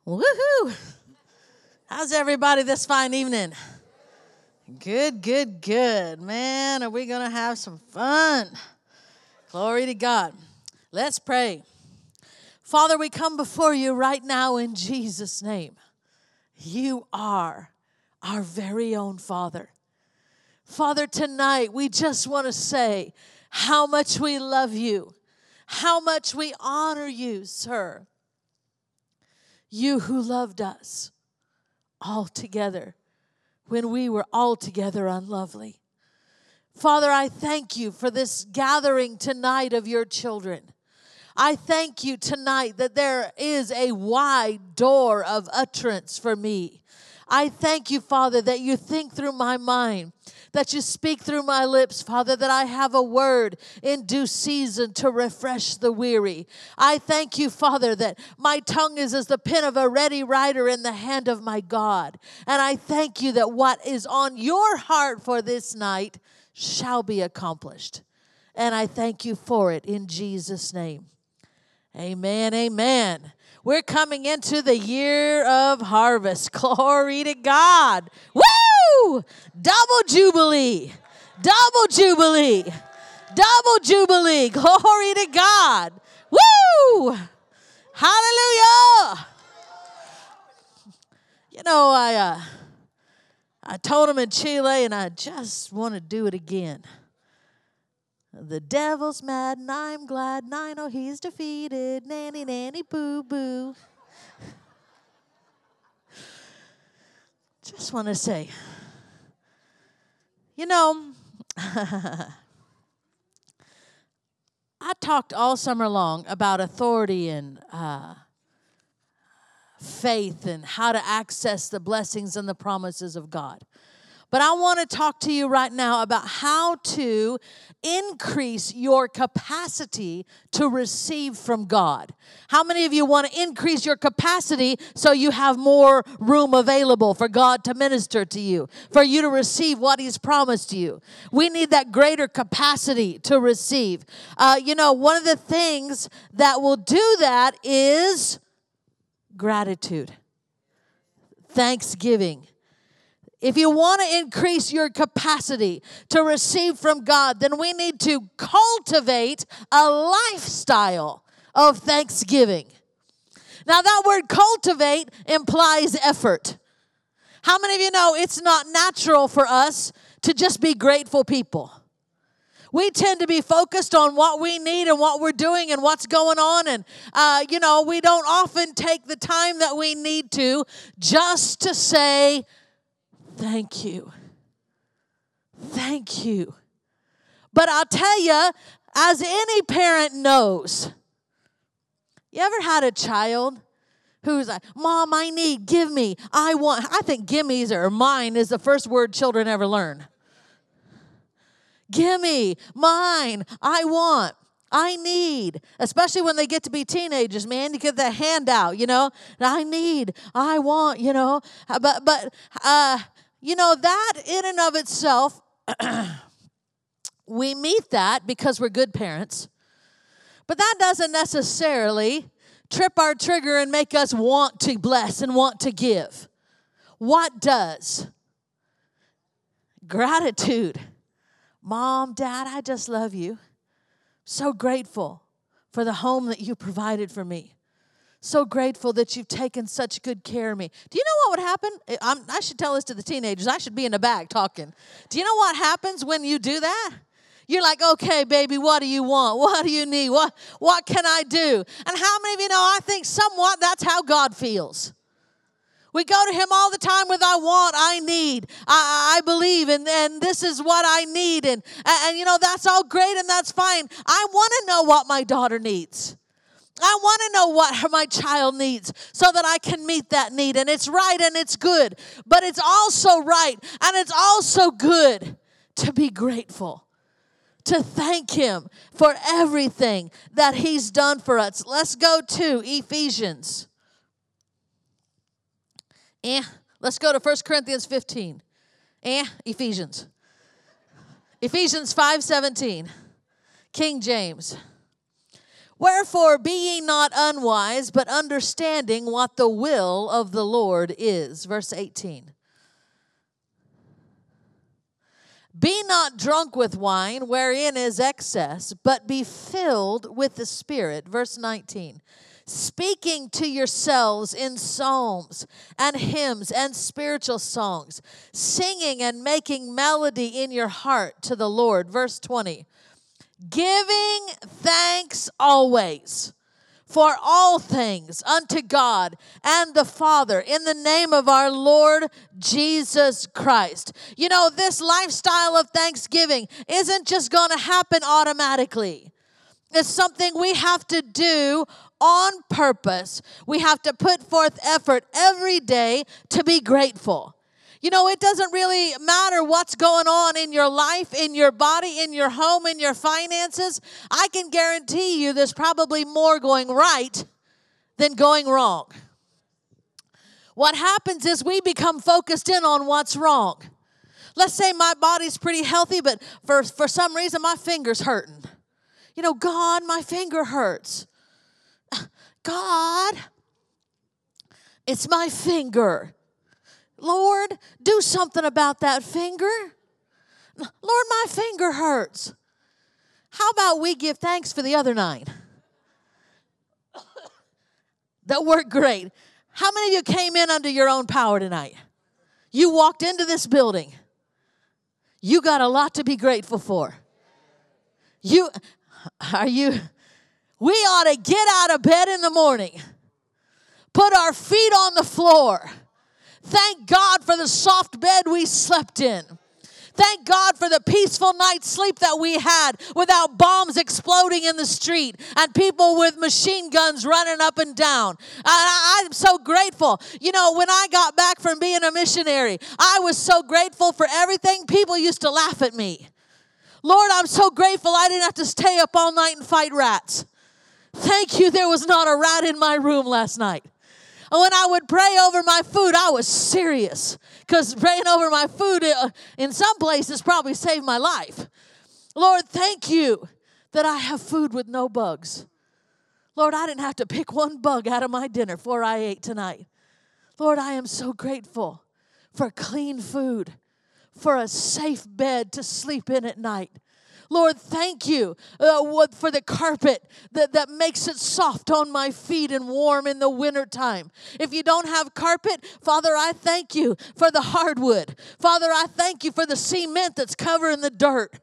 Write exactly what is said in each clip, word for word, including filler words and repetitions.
Woohoo! How's everybody this fine evening? Good, good, good. Man, are we going to have some fun? Glory to God. Let's pray. Father, we come before you right now in Jesus' name. You are our very own Father. Father, tonight we just want to say how much we love you, how much we honor you, sir. You who loved us all together when we were altogether unlovely. Father, I thank you for this gathering tonight of your children. I thank you tonight that there is a wide door of utterance for me. I thank you, Father, that you think through my mind, that you speak through my lips, Father, that I have a word in due season to refresh the weary. I thank you, Father, that my tongue is as the pen of a ready writer in the hand of my God. And I thank you that what is on your heart for this night shall be accomplished. And I thank you for it in Jesus' name. Amen, amen. We're coming into the year of harvest. Glory to God. Woo! Double Jubilee. Double Jubilee. Double Jubilee. Glory to God. Woo! Hallelujah. You know, I uh, I told him in Chile, and I just want to do it again. The devil's mad, and I'm glad, and I know he's defeated. Nanny, nanny, boo, boo. Just want to say, you know, I talked all summer long about authority and uh, faith and how to access the blessings and the promises of God. But I want to talk to you right now about how to increase your capacity to receive from God. How many of you want to increase your capacity so you have more room available for God to minister to you, for you to receive what He's promised you? We need that greater capacity to receive. Uh, you know, one of the things that will do that is gratitude, thanksgiving. If you want to increase your capacity to receive from God, then we need to cultivate a lifestyle of thanksgiving. Now, that word cultivate implies effort. How many of you know it's not natural for us to just be grateful people? We tend to be focused on what we need and what we're doing and what's going on. And, uh, you know, we don't often take the time that we need to just to say, thank you. Thank you. But I'll tell you, as any parent knows, you ever had a child who's like, Mom, I need, give me, I want. I think gimme's or mine is the first word children ever learn. Gimme, mine, I want. I need, especially when they get to be teenagers, man, you get that handout, you know, I need, I want, you know, but, but, uh, you know, that in and of itself, we meet that because we're good parents, but that doesn't necessarily trip our trigger and make us want to bless and want to give. What does? Gratitude. Mom, Dad, I just love you. So grateful for the home that you provided for me. So grateful that you've taken such good care of me. Do you know what would happen? I'm, I should tell this to the teenagers. I should be in the back talking. Do you know what happens when you do that? You're like, okay, baby, what do you want? What do you need? What, what can I do? And how many of you know, I think somewhat that's how God feels. We go to Him all the time with I want, I need, I, I believe, and, and this is what I need. And, and, and, you know, that's all great and that's fine. I want to know what my daughter needs. I want to know what my child needs so that I can meet that need. And it's right and it's good. But it's also right and it's also good to be grateful, to thank Him for everything that He's done for us. Let's go to Ephesians. Eh, let's go to First Corinthians fifteen. Eh, Ephesians. Ephesians five seventeen. King James. Wherefore be ye not unwise, but understanding what the will of the Lord is. Verse eighteen. Be not drunk with wine, wherein is excess, but be filled with the Spirit. Verse nineteen. Speaking to yourselves in psalms and hymns and spiritual songs, singing and making melody in your heart to the Lord. Verse twenty. Giving thanks always for all things unto God and the Father in the name of our Lord Jesus Christ. You know, this lifestyle of thanksgiving isn't just going to happen automatically. It's something we have to do on purpose. We have to put forth effort every day to be grateful. You know, it doesn't really matter what's going on in your life, in your body, in your home, in your finances. I can guarantee you there's probably more going right than going wrong. What happens is we become focused in on what's wrong. Let's say my body's pretty healthy, but for, for some reason my finger's hurting. You know, God, my finger hurts. God, it's my finger. Lord, do something about that finger. Lord, my finger hurts. How about we give thanks for the other nine? That worked great. How many of you came in under your own power tonight? You walked into this building. You got a lot to be grateful for. You, are you, we ought to get out of bed in the morning. Put our feet on the floor. Thank God for the soft bed we slept in. Thank God for the peaceful night's sleep that we had without bombs exploding in the street and people with machine guns running up and down. I, I'm so grateful. You know, when I got back from being a missionary, I was so grateful for everything. People used to laugh at me. Lord, I'm so grateful I didn't have to stay up all night and fight rats. Thank you, there was not a rat in my room last night. And when I would pray over my food, I was serious. Because praying over my food uh, in some places probably saved my life. Lord, thank you that I have food with no bugs. Lord, I didn't have to pick one bug out of my dinner before I ate tonight. Lord, I am so grateful for clean food, for a safe bed to sleep in at night. Lord, thank you uh, for the carpet that, that makes it soft on my feet and warm in the wintertime. If you don't have carpet, Father, I thank you for the hardwood. Father, I thank you for the cement that's covering the dirt.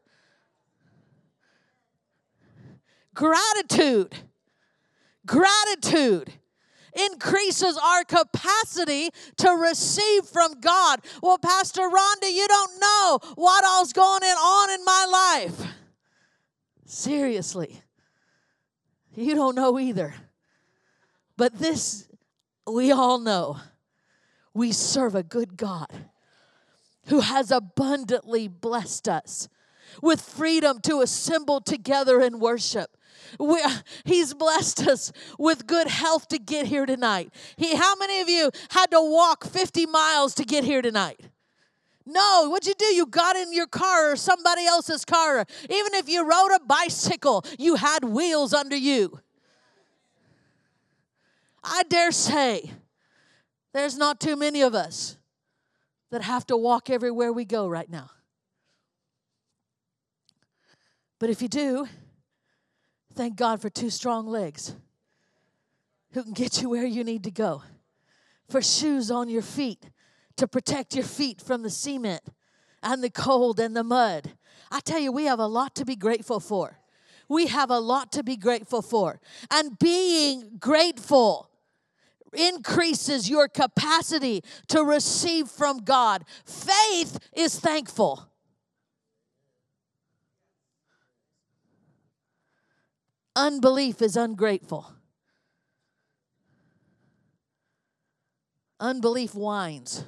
Gratitude. Gratitude increases our capacity to receive from God. Well, Pastor Rhonda, you don't know what all's going on in my life. Seriously, you don't know either. But this, we all know. We serve a good God who has abundantly blessed us with freedom to assemble together and worship. We, he's blessed us with good health to get here tonight. He, how many of you had to walk fifty miles to get here tonight? No, what'd you do? You got in your car or somebody else's car. Even if you rode a bicycle, you had wheels under you. I dare say there's not too many of us that have to walk everywhere we go right now. But if you do, thank God for two strong legs who can get you where you need to go. For shoes on your feet to protect your feet from the cement and the cold and the mud. I tell you, we have a lot to be grateful for. We have a lot to be grateful for. And being grateful increases your capacity to receive from God. Faith is thankful. Unbelief is ungrateful. Unbelief whines.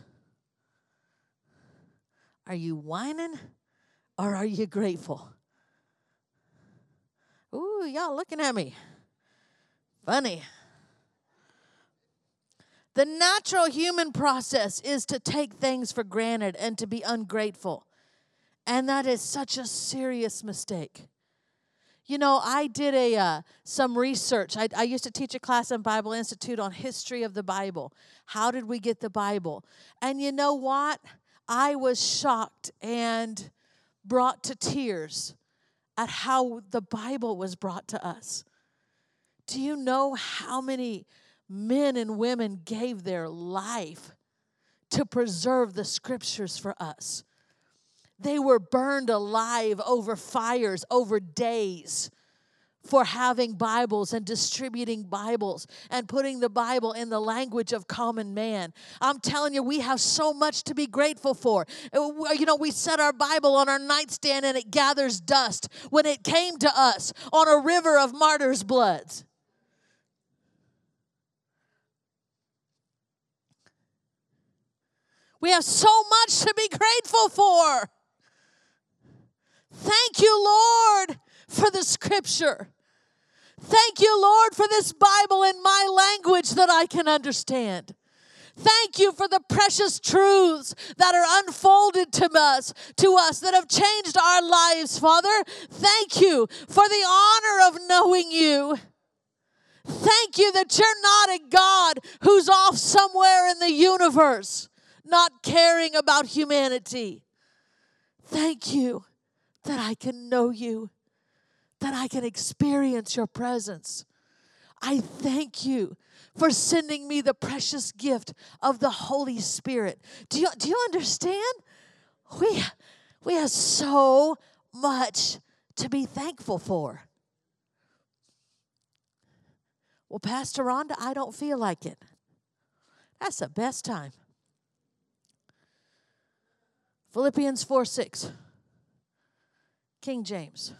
Are you whining or are you grateful? Ooh, y'all looking at me. Funny. The natural human process is to take things for granted and to be ungrateful. And that is such a serious mistake. You know, I did a uh, some research. I, I used to teach a class in Bible Institute on history of the Bible. How did we get the Bible? And you know what? I was shocked and brought to tears at how the Bible was brought to us. Do you know how many men and women gave their life to preserve the scriptures for us? They were burned alive over fires, over days, for having Bibles and distributing Bibles and putting the Bible in the language of common man. I'm telling you, we have so much to be grateful for. You know, we set our Bible on our nightstand and it gathers dust when it came to us on a river of martyrs' bloods. We have so much to be grateful for. Thank you, Lord, for the scripture. Thank you, Lord, for this Bible in my language that I can understand. Thank you for the precious truths that are unfolded to us, to us that have changed our lives, Father. Thank you for the honor of knowing you. Thank you that you're not a God who's off somewhere in the universe, not caring about humanity. Thank you that I can know you, that I can experience your presence. I thank you for sending me the precious gift of the Holy Spirit. Do you, do you understand? We, we have so much to be thankful for. Well, Pastor Rhonda, I don't feel like it. That's the best time. Philippians four six, King James.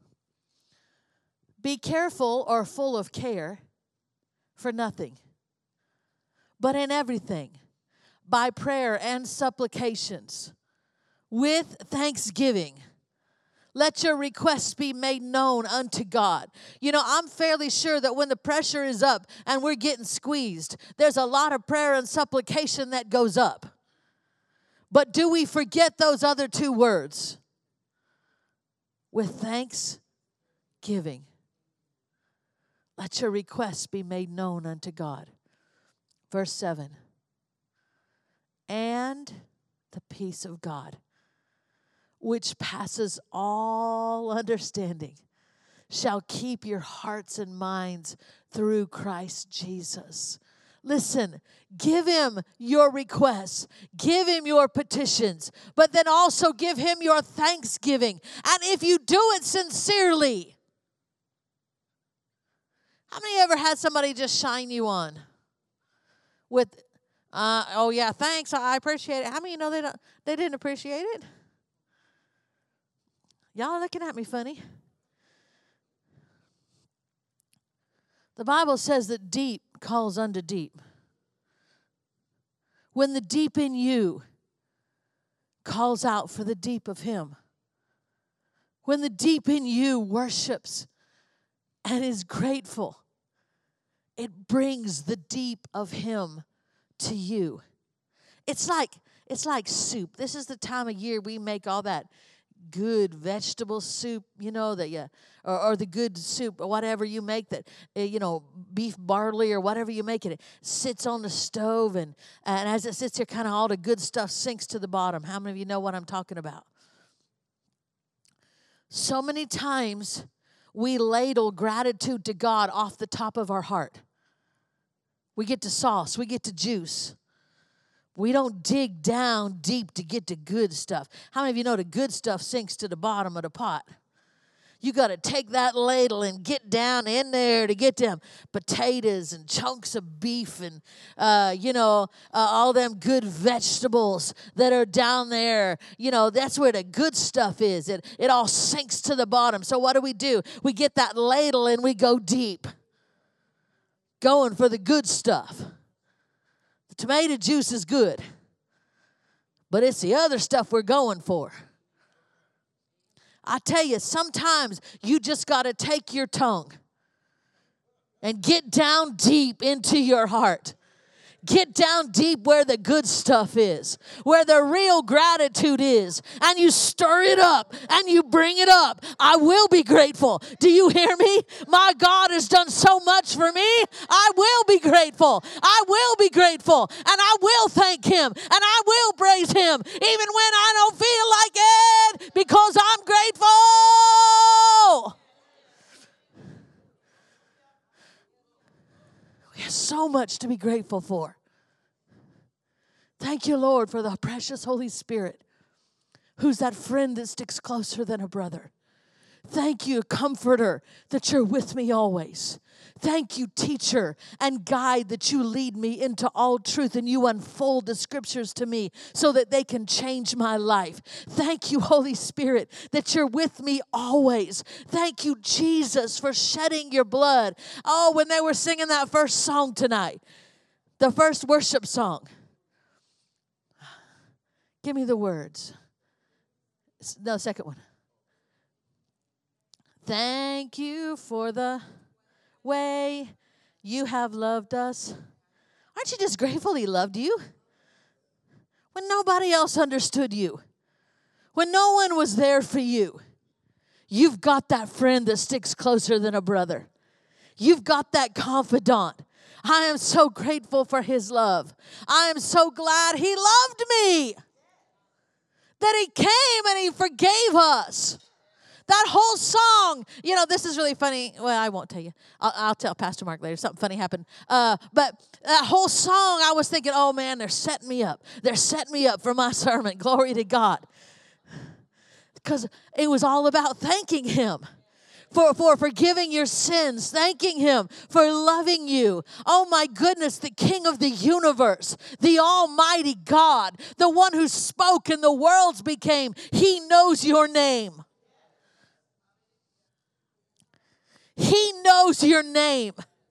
Be careful or full of care for nothing, but in everything, by prayer and supplications, with thanksgiving, let your requests be made known unto God. You know, I'm fairly sure that when the pressure is up and we're getting squeezed, there's a lot of prayer and supplication that goes up. But do we forget those other two words? With thanksgiving. Let your requests be made known unto God. Verse seven. And the peace of God, which passes all understanding, shall keep your hearts and minds through Christ Jesus. Listen, give him your requests, give him your petitions, but then also give him your thanksgiving. And if you do it sincerely, how many ever had somebody just shine you on with, uh, oh yeah, thanks, I appreciate it. How many know they don't, they didn't appreciate it? Y'all are looking at me funny. The Bible says that deep calls unto deep. When the deep in you calls out for the deep of him. When the deep in you worships and is grateful, it brings the deep of him to you. It's like, it's like soup. This is the time of year we make all that good vegetable soup, you know, that you, or, or the good soup, or whatever you make that, uh, you know, beef barley or whatever you make it, it sits on the stove, and, and as it sits there, kind of all the good stuff sinks to the bottom. How many of you know what I'm talking about? So many times we ladle gratitude to God off the top of our heart. We get to sauce, we get to juice. We don't dig down deep to get to good stuff. How many of you know the good stuff sinks to the bottom of the pot? You got to take that ladle and get down in there to get them potatoes and chunks of beef and, uh, you know, uh, all them good vegetables that are down there. You know, that's where the good stuff is. It, it all sinks to the bottom. So what do we do? We get that ladle and we go deep, going for the good stuff. Tomato juice is good, but it's the other stuff we're going for. I tell you, sometimes you just got to take your tongue and get down deep into your heart. Get down deep where the good stuff is, where the real gratitude is, and you stir it up and you bring it up. I will be grateful. Do you hear me? My God has done so much for me. I will be grateful. I will be grateful, and I will thank him, and I will praise him, even when I don't feel like it, because I'm grateful. We have so much to be grateful for. Thank you, Lord, for the precious Holy Spirit, who's that friend that sticks closer than a brother. Thank you, Comforter, that you're with me always. Thank you, Teacher and Guide, that you lead me into all truth and you unfold the Scriptures to me so that they can change my life. Thank you, Holy Spirit, that you're with me always. Thank you, Jesus, for shedding your blood. Oh, when they were singing that first song tonight, the first worship song. Give me the words. No, second one. Thank you for the way you have loved us. Aren't you just grateful he loved you? When nobody else understood you. When no one was there for you. You've got that friend that sticks closer than a brother. You've got that confidant. I am so grateful for his love. I am so glad he loved me. That he came and he forgave us. That whole song, you know, this is really funny. Well, I won't tell you. I'll, I'll tell Pastor Mark later. Something funny happened. Uh, but that whole song, I was thinking, oh, man, they're setting me up. They're setting me up for my sermon. Glory to God. Because it was all about thanking him. For, for forgiving your sins, thanking him for loving you. Oh my goodness, the King of the universe, the Almighty God, the one who spoke and the worlds became, he knows your name. He knows your name.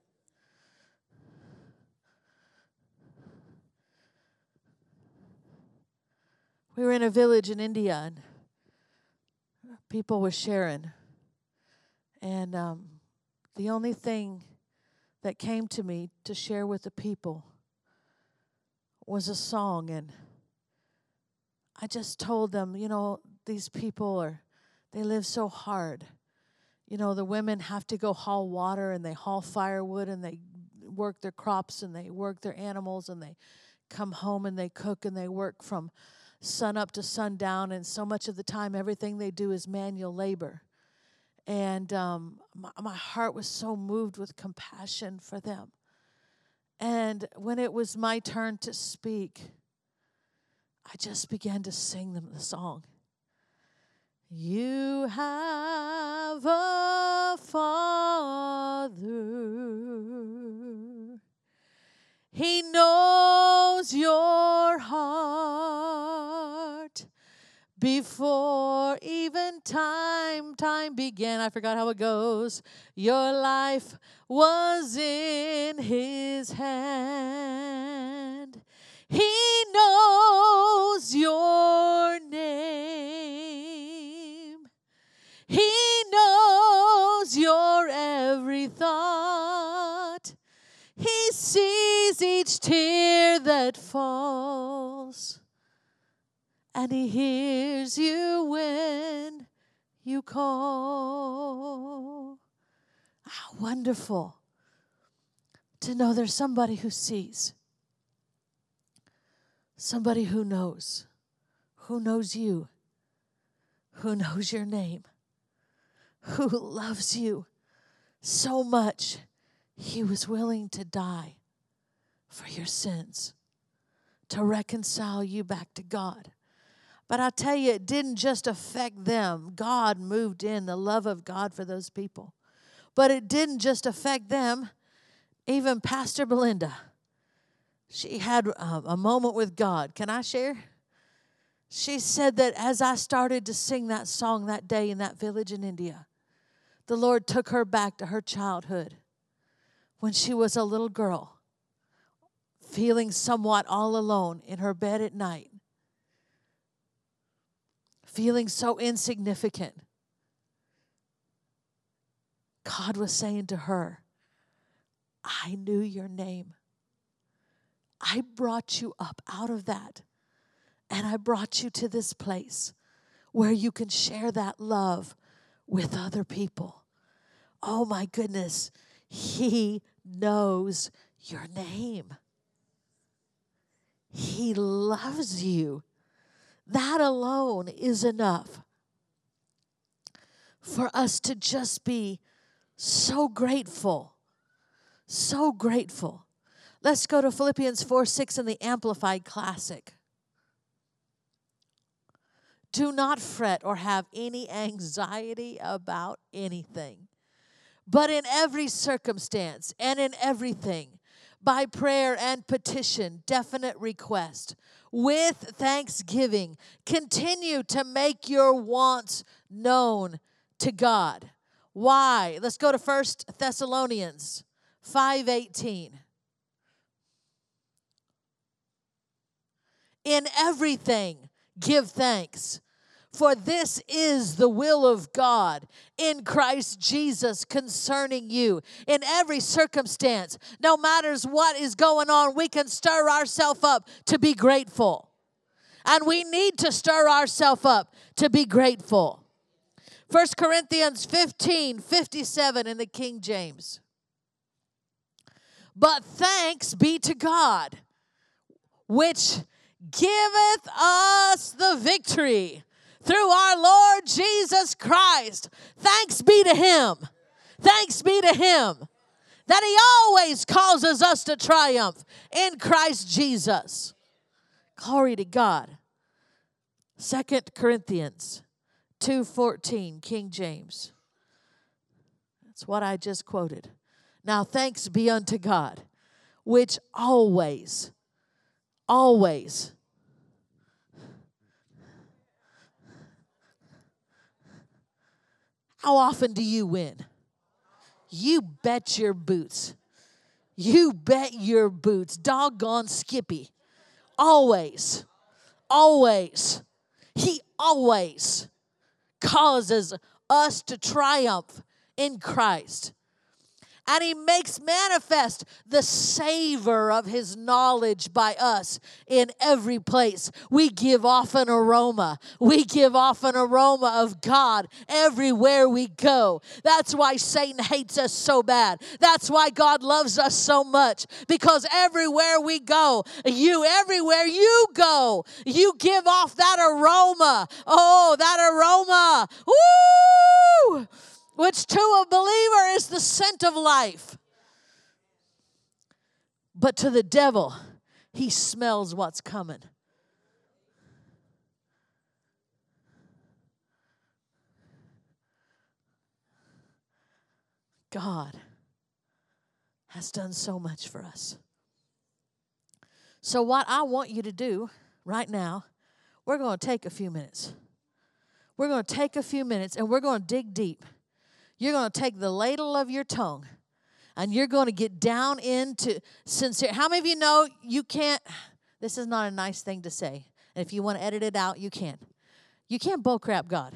We were in a village in India, and people were sharing. And um, the only thing that came to me to share with the people was a song. And I just told them, you know, these people are, they live so hard. You know, the women have to go haul water, and they haul firewood, and they work their crops, and they work their animals, and they come home and they cook, and they work from sun up to sundown. And so much of the time, everything they do is manual labor. And um, my, my heart was so moved with compassion for them. And when it was my turn to speak, I just began to sing them the song. You have a Father. He knows your heart. Before even time, time began, I forgot how it goes, your life was in his hand. He knows your name. He knows your every thought. He sees each tear that falls. And he hears you when you call. How wonderful to know there's somebody who sees. Somebody who knows. Who knows you. Who knows your name. Who loves you so much he was willing to die for your sins. To reconcile you back to God. But I tell you, it didn't just affect them. God moved in, the love of God for those people. But it didn't just affect them. Even Pastor Belinda, she had a, a moment with God. Can I share? She said that as I started to sing that song that day in that village in India, the Lord took her back to her childhood when she was a little girl, feeling somewhat all alone in her bed at night. Feeling so insignificant. God was saying to her, I knew your name. I brought you up out of that. And I brought you to this place where you can share that love with other people. Oh my goodness, He knows your name. He loves you. That alone is enough for us to just be so grateful. So grateful. Let's go to Philippians four six in the Amplified Classic. Do not fret or have any anxiety about anything, but in every circumstance and in everything, by prayer and petition, definite request, with thanksgiving, continue to make your wants known to God. Why? Let's go to First Thessalonians five eighteen. In everything, give thanks, for this is the will of God in Christ Jesus concerning you. In every circumstance, no matter what is going on, we can stir ourselves up to be grateful. And we need to stir ourselves up to be grateful. First Corinthians fifteen fifty-seven in the King James. But thanks be to God, which giveth us the victory through our Lord Jesus Christ. Thanks be to Him. Thanks be to Him that He always causes us to triumph in Christ Jesus. Glory to God. Second Corinthians two fourteen, King James. That's what I just quoted. Now thanks be unto God, which always, always How often do you win? You bet your boots. You bet your boots. Doggone Skippy. Always. Always. He always causes us to triumph in Christ. And He makes manifest the savor of His knowledge by us in every place. We give off an aroma. We give off an aroma of God everywhere we go. That's why Satan hates us so bad. That's why God loves us so much. Because everywhere we go, you, everywhere you go, you give off that aroma. Oh, that aroma. Woo! Which to a believer is the scent of life. But to the devil, he smells what's coming. God has done so much for us. So what I want you to do right now, we're going to take a few minutes. We're going to take a few minutes and we're going to dig deep. You're going to take the ladle of your tongue and you're going to get down into sincere. How many of you know you can't, this is not a nice thing to say. And if you want to edit it out, you can. You can't bullcrap God.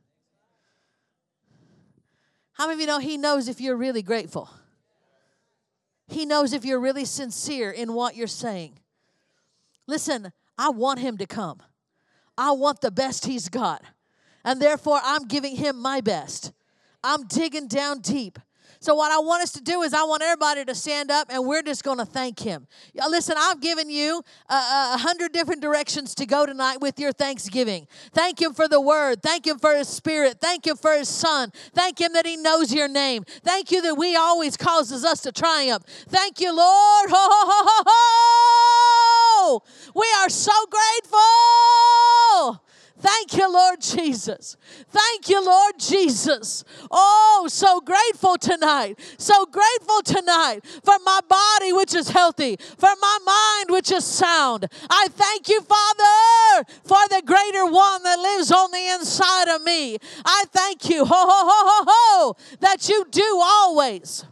How many of you know He knows if you're really grateful? He knows if you're really sincere in what you're saying. Listen, I want Him to come. I want the best He's got. And therefore, I'm giving Him my best. I'm digging down deep. So what I want us to do is I want everybody to stand up and we're just going to thank Him. Listen, I've given you a, a hundred different directions to go tonight with your thanksgiving. Thank Him for the Word. Thank Him for His Spirit. Thank Him for His Son. Thank Him that He knows your name. Thank you that we always causes us to triumph. Thank you, Lord. Ho, ho, ho, ho, ho. We are so grateful. Thank you, Lord Jesus. Thank you, Lord Jesus. Oh, so grateful tonight. So grateful tonight for my body, which is healthy, for my mind, which is sound. I thank you, Father, for the greater one that lives on the inside of me. I thank you, ho, ho, ho, ho, ho, that you do always,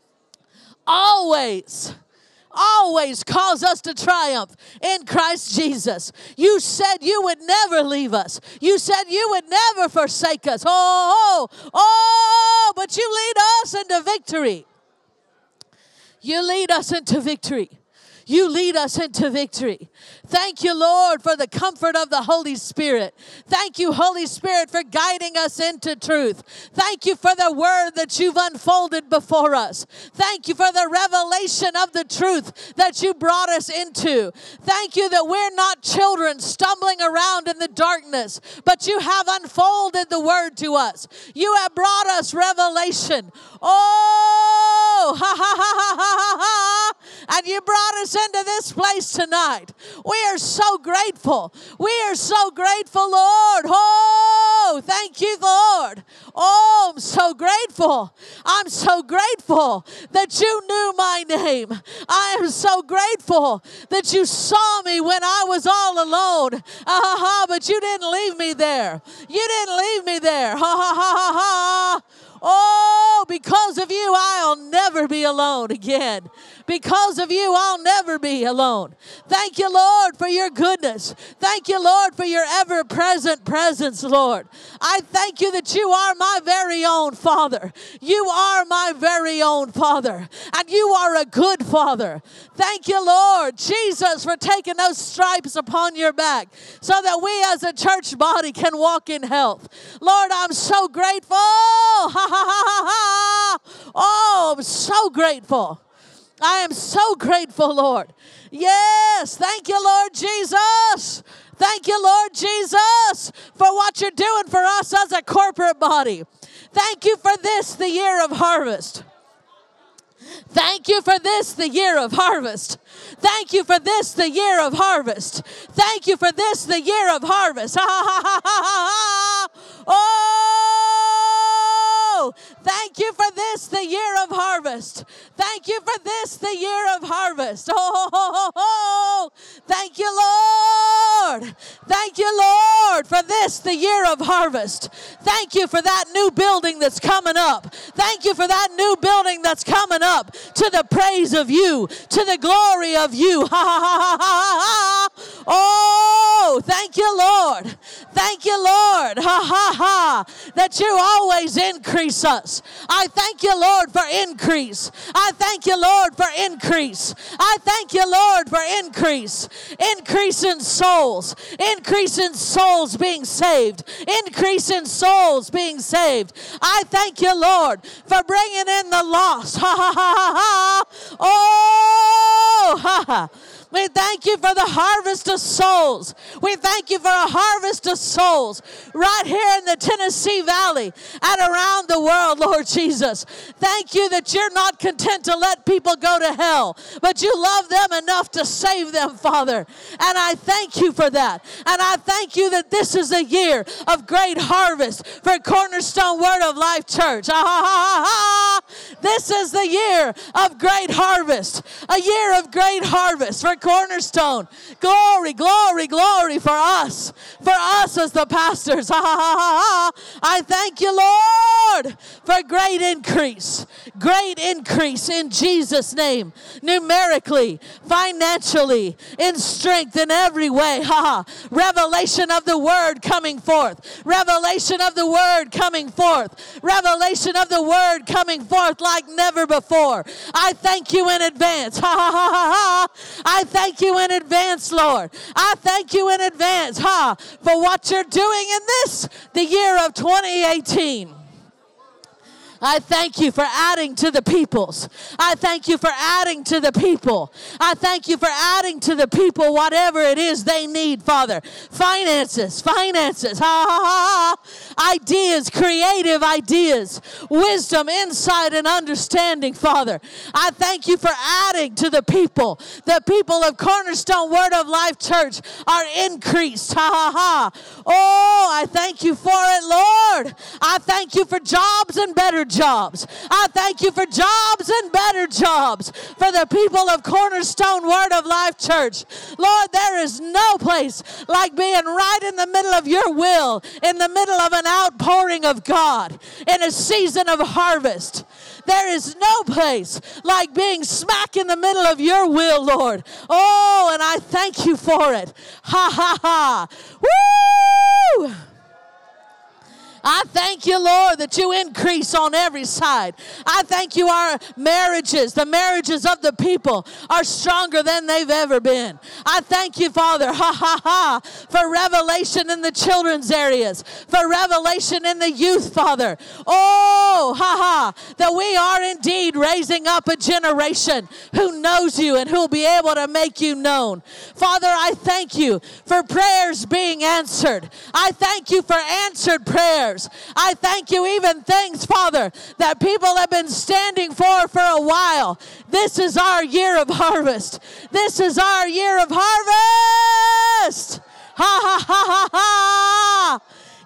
always, always cause us to triumph in Christ Jesus. You said you would never leave us. You said you would never forsake us. Oh, oh, oh, but you lead us into victory. You lead us into victory. You lead us into victory. Thank you, Lord, for the comfort of the Holy Spirit. Thank you, Holy Spirit, for guiding us into truth. Thank you for the word that you've unfolded before us. Thank you for the revelation of the truth that you brought us into. Thank you that we're not children stumbling around in the darkness, but you have unfolded the word to us. You have brought us revelation. Oh, ha, ha, ha, ha, ha, ha. And you brought us into this place tonight. We are so grateful. We are so grateful, Lord. Oh, thank you, Lord. Oh, I'm so grateful. I'm so grateful that you knew my name. I am so grateful that you saw me when I was all alone. Uh-ha-ha, but you didn't leave me there. You didn't leave me there. Ha-ha-ha-ha-ha. Oh, because of you, I'll never be alone again. Because of you, I'll never be alone. Thank you, Lord, for your goodness. Thank you, Lord, for your ever-present presence, Lord. I thank you that you are my very own Father. You are my very own Father, and you are a good Father. Thank you, Lord Jesus, for taking those stripes upon your back so that we as a church body can walk in health. Lord, I'm so grateful. Ha, ha, ha, ha, ha. Oh, I'm so grateful. I am so grateful, Lord. Yes, thank you, Lord Jesus. Thank you, Lord Jesus, for what you're doing for us as a corporate body. Thank you for this, the year of harvest. Thank you for this, the year of harvest. Thank you for this, the year of harvest. Thank you for this, the year of harvest. Ha, ha, ha, ha, ha. Oh, thank you for this, the year of harvest. Thank you for this, the year of harvest. Oh, oh, oh, oh. Thank you, Lord. Thank you, Lord, for this, the year of harvest. Thank you for that new building that's coming up. Thank you for that new building that's coming up to the praise of you, to the glory of you. Ha, ha, ha, ha, ha, ha. Oh, thank you, Lord. Thank you, Lord. Ha, ha, ha. That you always increase us. I thank you, Lord, for increase. I thank you, Lord, for increase. I thank you, Lord, for increase. Increase in souls. Increase in souls being saved. Increase in souls being saved. I thank you, Lord, for bringing in the lost. Ha, ha, ha, ha, ha. Oh, ha, ha. We thank you for the harvest of souls. We thank you for a harvest of souls right here in the Tennessee Valley and around the world, Lord Jesus. Thank you that you're not content to let people go to hell, but you love them enough to save them, Father. And I thank you for that. And I thank you that this is a year of great harvest for Cornerstone Word of Life Church. Ah, ha, ha, ha. This is the year of great harvest, a year of great harvest for Cornerstone. Glory, glory, glory for us, for us as the pastors. Ha, ha, ha, ha. I thank you, Lord, for great increase, great increase in Jesus' name, numerically, financially, in strength in every way. Ha, ha. Revelation of the word coming forth, revelation of the word coming forth, revelation of the word coming forth like never before. I thank you in advance. Ha, ha, ha, ha, ha. I thank you in advance, Lord. I thank you in advance, ha, for what you're doing in this, the year of twenty eighteen. I thank you for adding to the peoples. I thank you for adding to the people. I thank you for adding to the people whatever it is they need, Father. Finances, finances, ha, ha, ha, ha. Ideas, creative ideas, wisdom, insight, and understanding, Father. I thank you for adding to the people. The people of Cornerstone Word of Life Church are increased, ha, ha, ha. Oh, I thank you for it, Lord. I thank you for jobs and better jobs. I thank you for jobs and better jobs for the people of Cornerstone Word of Life Church. Lord, there is no place like being right in the middle of your will, in the middle of an outpouring of God, in a season of harvest. There is no place like being smack in the middle of your will, Lord. Oh, and I thank you for it. Ha, ha, ha. Woo! I thank you, Lord, that you increase on every side. I thank you our marriages, the marriages of the people are stronger than they've ever been. I thank you, Father, ha ha ha, for revelation in the children's areas, for revelation in the youth, Father. Oh, ha ha, that we are indeed raising up a generation who knows you and who will be able to make you known. Father, I thank you for prayers being answered. I thank you for answered prayers. I thank you even things, Father, that people have been standing for for a while. This is our year of harvest. This is our year of harvest. Ha ha ha ha ha.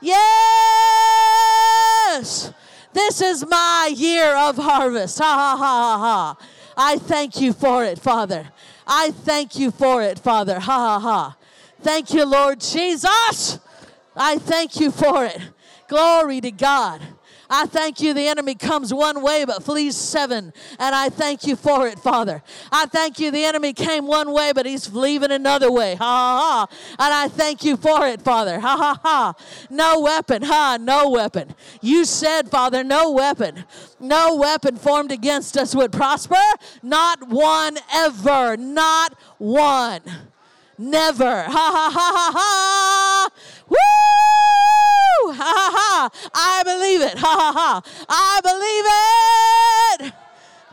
Yes. This is my year of harvest. Ha ha ha ha ha. I thank you for it, Father. I thank you for it, Father. Ha ha ha. Thank you, Lord Jesus. I thank you for it. Glory to God. I thank you the enemy comes one way but flees seven. And I thank you for it, Father. I thank you the enemy came one way but he's leaving another way. Ha ha ha. And I thank you for it, Father. Ha ha ha. No weapon. Ha, no weapon. You said, Father, no weapon. No weapon formed against us would prosper. Not one ever. Not one. Never. Ha ha ha ha ha. Woo! Ha ha ha. I believe it. Ha ha ha. I believe it.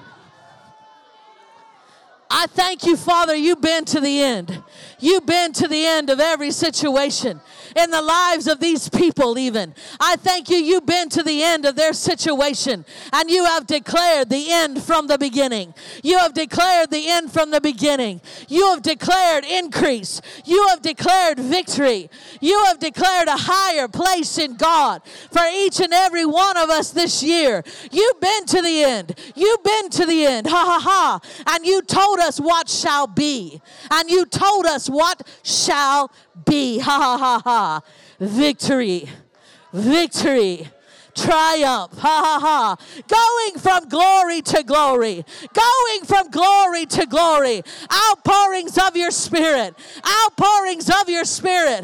I thank you, Father, you've been to the end. You've been to the end of every situation in the lives of these people even. I thank you, you've been to the end of their situation and you have declared the end from the beginning. You have declared the end from the beginning. You have declared increase. You have declared victory. You have declared a higher place in God for each and every one of us this year. You've been to the end. You've been to the end. Ha ha ha. And you told us what shall be. And you told us what shall be. Ha ha ha ha. Victory. Victory. Triumph. Ha ha ha. Going from glory to glory. Going from glory to glory. Outpourings of your spirit. Outpourings of your spirit.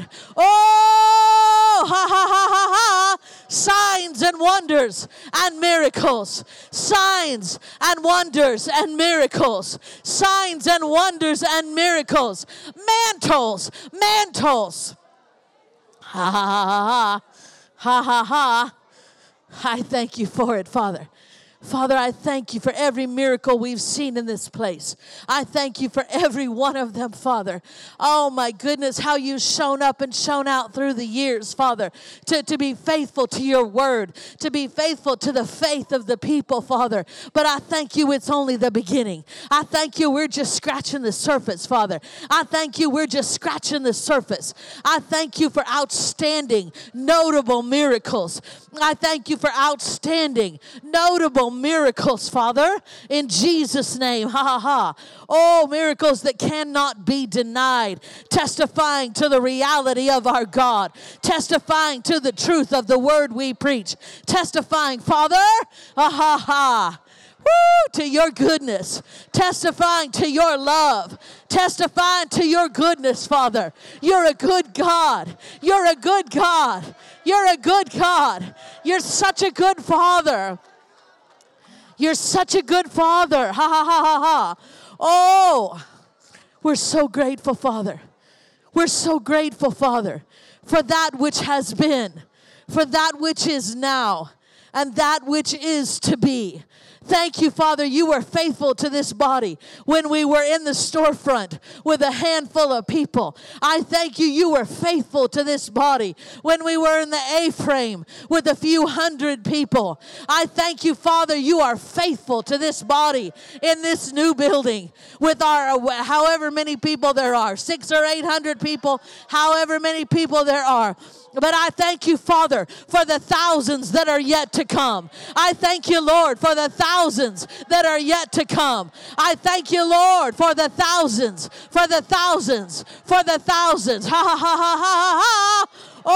Oh, ha ha ha ha ha. Signs and wonders and miracles. Signs and wonders and miracles. Signs and wonders and miracles. Mantles. Mantles. Ha ha ha ha. Ha ha ha. I thank you for it, Father. Father, I thank you for every miracle we've seen in this place. I thank you for every one of them, Father. Oh, my goodness, how you've shown up and shown out through the years, Father, to, to be faithful to your word, to be faithful to the faith of the people, Father. But I thank you it's only the beginning. I thank you we're just scratching the surface, Father. I thank you we're just scratching the surface. I thank you for outstanding, notable miracles. I thank you for outstanding, notable miracles, Father, in Jesus' name. Ha ha ha. Oh, miracles that cannot be denied, testifying to the reality of our God, testifying to the truth of the word we preach, testifying, Father, ha ha ha. Woo, to your goodness, testifying to your love, testifying to your goodness, Father. You're a good God. You're a good God. You're a good God. You're such a good Father. You're such a good Father. Ha ha ha ha ha. Oh, we're so grateful, Father. We're so grateful, Father, for that which has been, for that which is now, and that which is to be. Thank you, Father, you were faithful to this body when we were in the storefront with a handful of people. I thank you, you were faithful to this body when we were in the A-frame with a few hundred people. I thank you, Father, you are faithful to this body in this new building with our however many people there are, six or eight hundred people, however many people there are. But I thank you, Father, for the thousands that are yet to come. I thank you, Lord, for the thousands that are yet to come. I thank you, Lord, for the thousands, for the thousands, for the thousands. Ha ha ha ha ha ha.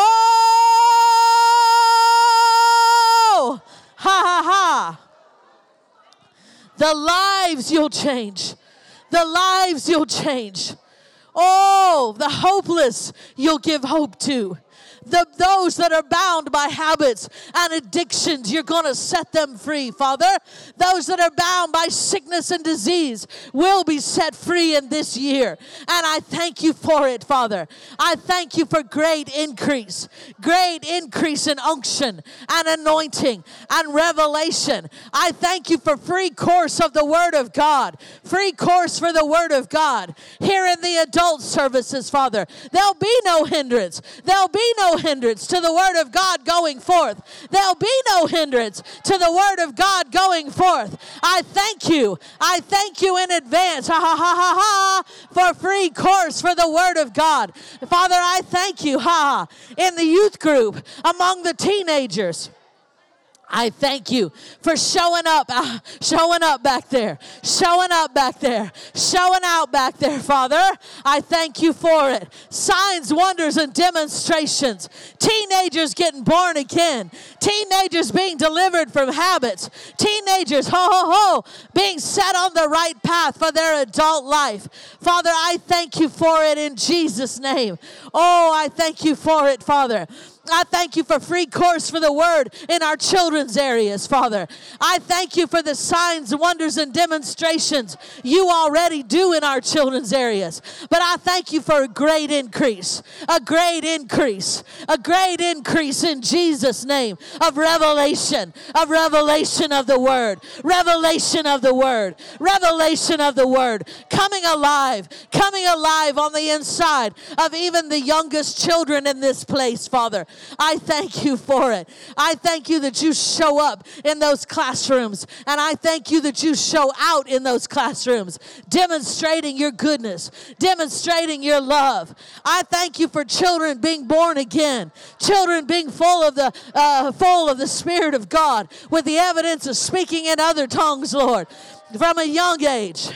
Oh! Ha ha ha. The lives you'll change. The lives you'll change. Oh, the hopeless you'll give hope to. The, those that are bound by habits and addictions, you're going to set them free, Father. Those that are bound by sickness and disease will be set free in this year. And I thank you for it, Father. I thank you for great increase, great increase in unction and anointing and revelation. I thank you for free course of the Word of God, free course for the Word of God here in the adult services, Father. There'll be no hindrance. There'll be no hindrance to the Word of God going forth. There'll be no hindrance to the Word of God going forth. I thank you. I thank you in advance, ha ha ha ha ha, for free course for the Word of God. Father, I thank you, ha, in the youth group, among the teenagers. I thank you for showing up, uh, showing up back there, showing up back there, showing out back there, Father. I thank you for it. Signs, wonders, and demonstrations. Teenagers getting born again. Teenagers being delivered from habits. Teenagers, ho, ho, ho, being set on the right path for their adult life. Father, I thank you for it in Jesus' name. Oh, I thank you for it, Father. I thank you for free course for the Word in our children's areas, Father. I thank you for the signs, wonders, and demonstrations you already do in our children's areas. But I thank you for a great increase, a great increase, a great increase in Jesus' name of revelation, of revelation of the Word, revelation of the Word, revelation of the Word, coming alive, coming alive on the inside of even the youngest children in this place, Father. I thank you for it. I thank you that you show up in those classrooms, and I thank you that you show out in those classrooms, demonstrating your goodness, demonstrating your love. I thank you for children being born again, children being full of the uh, full of the Spirit of God, with the evidence of speaking in other tongues, Lord, from a young age.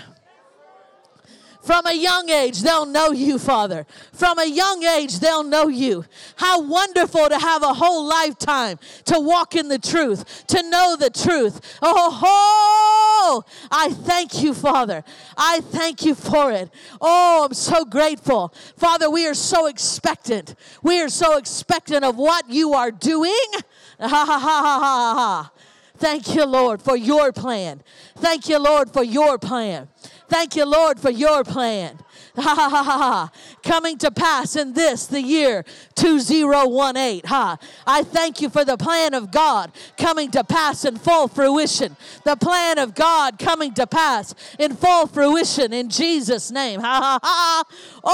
From a young age, they'll know you, Father. From a young age, they'll know you. How wonderful to have a whole lifetime to walk in the truth, to know the truth. Oh, oh, I thank you, Father. I thank you for it. Oh, I'm so grateful. Father, we are so expectant. We are so expectant of what you are doing. Ha, ha, ha, ha, ha, ha. Thank you, Lord, for your plan. Thank you, Lord, for your plan. Thank you, Lord, for your plan. Ha, ha, ha, ha, ha. Coming to pass in this, the year two thousand eighteen. Ha. I thank you for the plan of God coming to pass in full fruition. The plan of God coming to pass in full fruition in Jesus' name. Ha, ha, ha.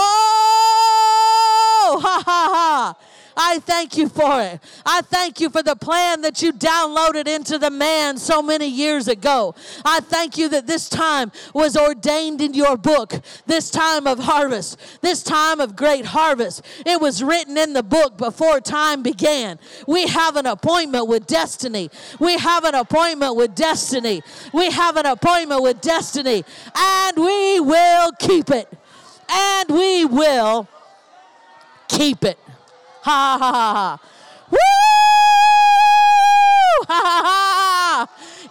Oh, ha, ha, ha. I thank you for it. I thank you for the plan that you downloaded into the man so many years ago. I thank you that this time was ordained in your book, this time of harvest, this time of great harvest. It was written in the book before time began. We have an appointment with destiny. We have an appointment with destiny. We have an appointment with destiny, and we will keep it. And we will keep it. Ha ha ha ha. Woo! Ha ha ha.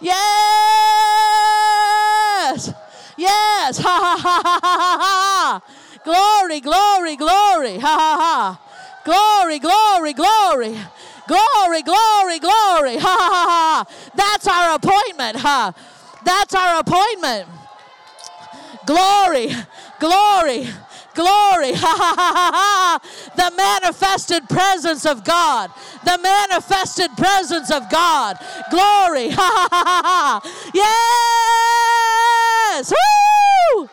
Yes. Yes. Ha ha ha ha ha ha. Glory, glory, glory. Ha ha ha. Glory, glory, glory. Glory, glory, glory. Ha ha ha ha. That's our appointment. Ha. That's our appointment. Glory, glory. Glory, ha ha ha ha ha, the manifested presence of God, the manifested presence of God, glory, ha ha ha ha ha, yes, woo!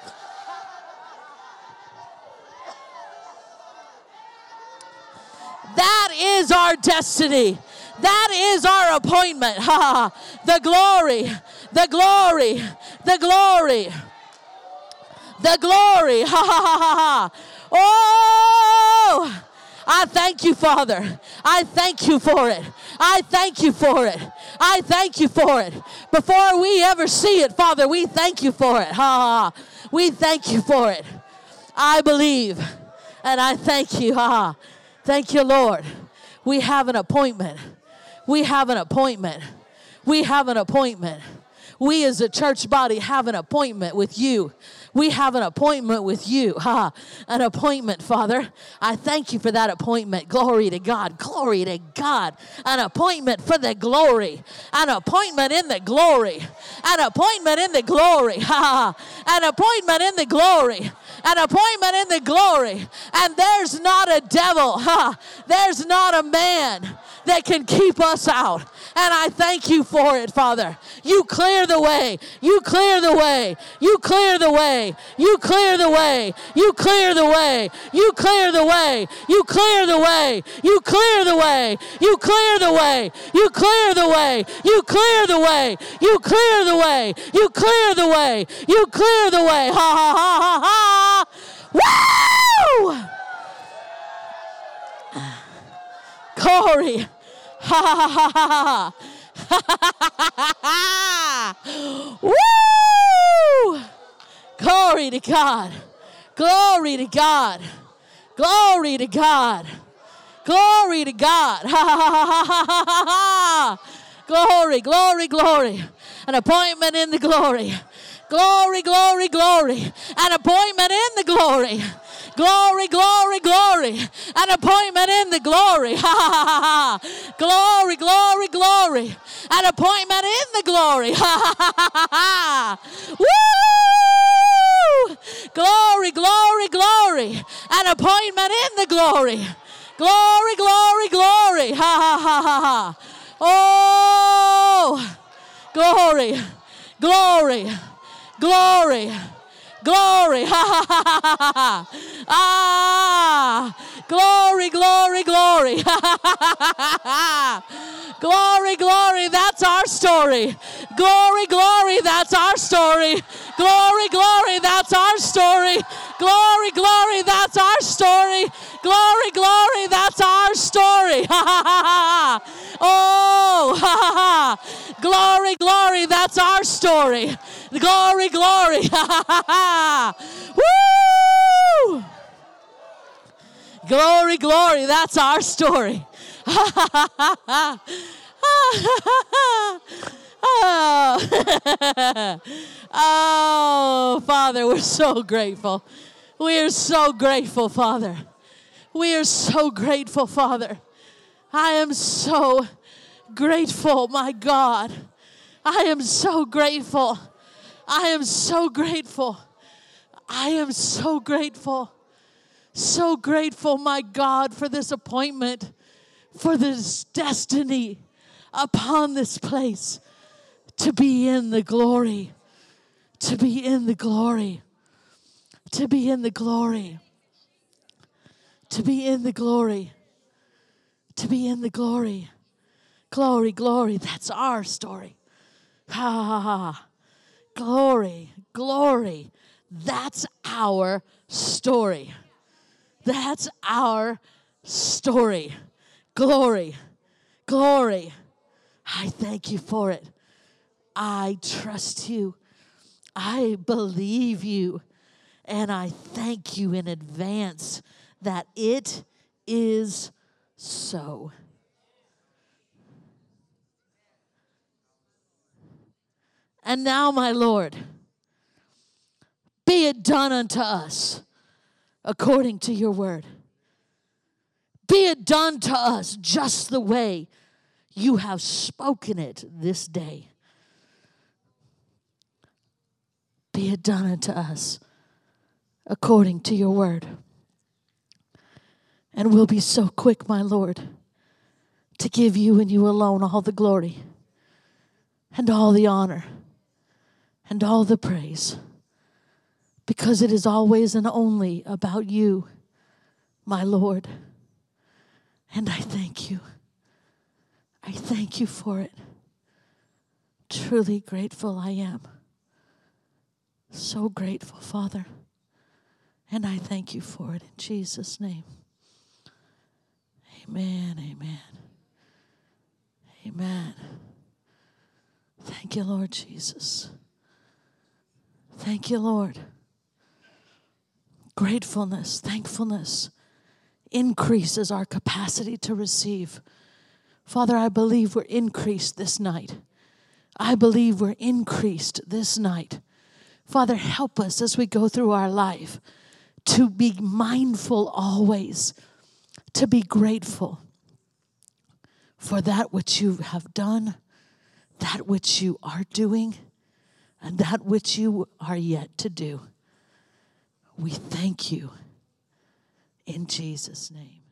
That is our destiny. That is our appointment, ha ha, the glory, the glory, the glory. The glory, ha ha ha ha ha. Oh, I thank you, Father. I thank you for it. I thank you for it. I thank you for it. Before we ever see it, Father, we thank you for it. Ha ha ha. We thank you for it. I believe and I thank you. Ha ha. Thank you, Lord. We have an appointment. We have an appointment. We have an appointment. We as a church body have an appointment with you. We have an appointment with you. Ha, an appointment, Father. I thank you for that appointment. Glory to God. Glory to God. An appointment for the glory. An appointment in the glory. An appointment in the glory. Ha, an appointment in the glory. An appointment in the glory. And there's not a devil. Ha, there's not a man that can keep us out. And I thank you for it, Father. You clear the way. You clear the way. You clear the way. You clear the way. You clear the way. You clear the way. You clear the way. You clear the way. You clear the way. You clear the way. You clear the way. You clear the way. You clear the way. You clear the way. Ha ha ha ha ha. Woo! Glory. Ha ha ha ha ha. Woo! Glory to God. Glory to God. Glory to God. Glory to God. Ha ha ha ha ha ha. Glory, glory, glory. An appointment in the glory. Glory, glory, glory. An appointment in the glory. Glory, glory, glory. An appointment in the glory. Ha ha ha ha. Glory, glory, glory. An appointment in the glory. Ha ha ha ha. Woo! Glory, glory, glory. An appointment in the glory. Glory, glory, glory. Ha ha ha ha ha. Oh, glory, glory, glory. Glory, ha ha ha ha ha ha. Ah, glory, glory, glory. Ha ha ha ha ha. Glory, glory, that's our story. Glory, glory, that's our story. Glory, glory, that's our story. Glory, glory, that's our story. Glory, glory, that's our story. Ha ha ha ha. Oh, ha ha ha. Glory, glory, that's our story. Glory, glory. Ha ha ha ha. Woo! Glory, glory, that's our story. Ha ha ha ha ha. Oh. Oh, Father, we're so grateful. We are so grateful, Father. We are so grateful, Father. I am so grateful, my God. I am so grateful. I am so grateful. I am so grateful. So grateful, my God, for this appointment, for this destiny upon this place to be in the glory, to be in the glory, to be in the glory, to be in the glory, to be in the glory. Glory, glory, that's our story. Ha ha ha. Glory, glory, that's our story. That's our story. Glory, glory. I thank you for it. I trust you. I believe you. And I thank you in advance that it is so. And now, my Lord, be it done unto us according to your word. Be it done to us just the way you have spoken it this day. Be it done unto us according to your word. And we'll be so quick, my Lord, to give you and you alone all the glory and all the honor and all the praise, because it is always and only about you, my Lord. And I thank you. I thank you for it. Truly grateful I am. So grateful, Father. And I thank you for it in Jesus' name. Amen, amen. Amen. Thank you, Lord Jesus. Thank you, Lord. Gratefulness, thankfulness increases our capacity to receive. Father, I believe we're increased this night. I believe we're increased this night Father, help us as we go through our life to be mindful always, to be grateful for that which you have done, that which you are doing, and that which you are yet to do. We thank you in Jesus' name.